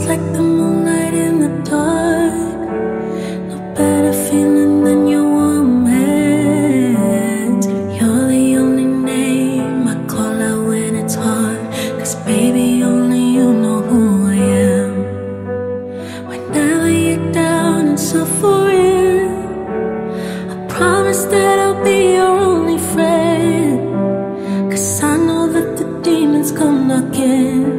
like the moonlight in the dark. No better feeling than your warm hands. You're the only name I call out when it's hard. 'Cause baby, only you know who I am. Whenever you're down and suffering, I promise that I'll be your only friend. 'Cause I know that the demons come knocking.